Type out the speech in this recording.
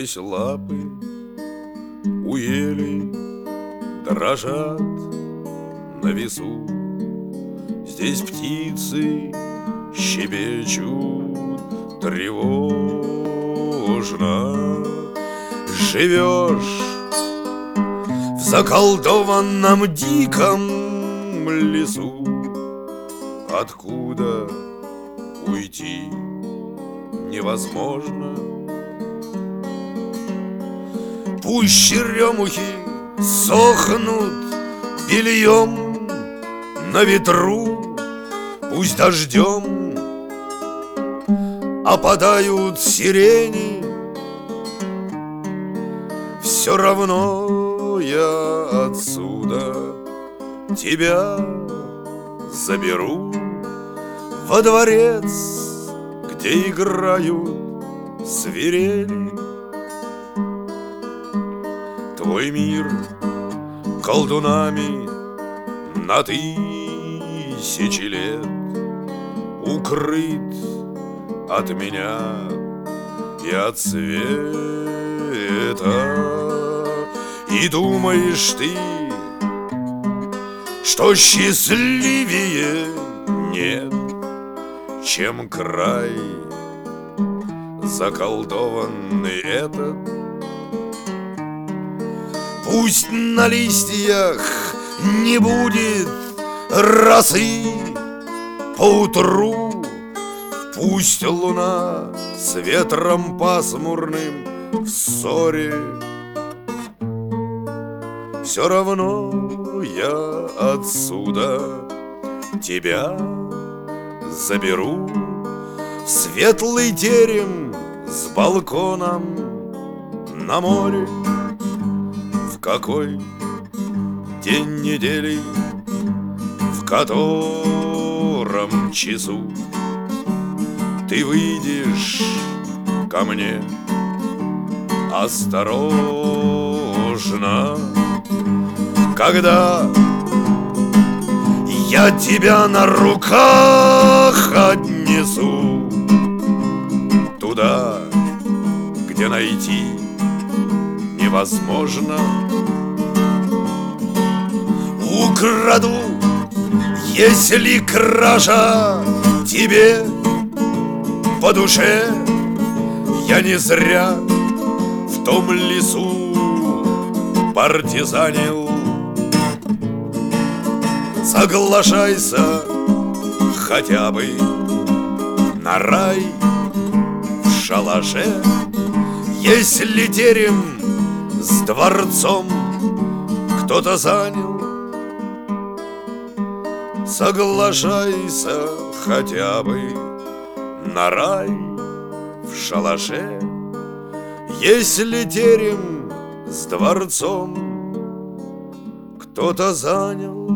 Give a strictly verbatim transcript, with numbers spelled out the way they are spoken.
Здесь лапы у ели дрожат на весу, здесь птицы щебечут тревожно. Живешь в заколдованном диком лесу, откуда уйти невозможно. Пусть черемухи сохнут бельем на ветру, пусть дождем опадают сирени, все равно я отсюда тебя заберу во дворец, где играют свирели. Твой мир колдунами на тысячи лет укрыт от меня и от света. И думаешь ты, что счастливее нет, чем край заколдованный этот? Пусть на листьях не будет росы поутру, пусть луна с ветром пасмурным в ссоре, все равно я отсюда тебя заберу в светлый терем с балконом на море. В какой день недели, в котором часу ты выйдешь ко мне осторожно, когда я тебя на руках отнесу туда, где найти невозможно. Украду, если кража тебе по душе, я не зря в том лесу партизанил. Соглашайся хотя бы на рай в шалаше, если терем с дворцом кто-то занял. Соглашайся хотя бы на рай в шалаше, если терем с дворцом кто-то занял.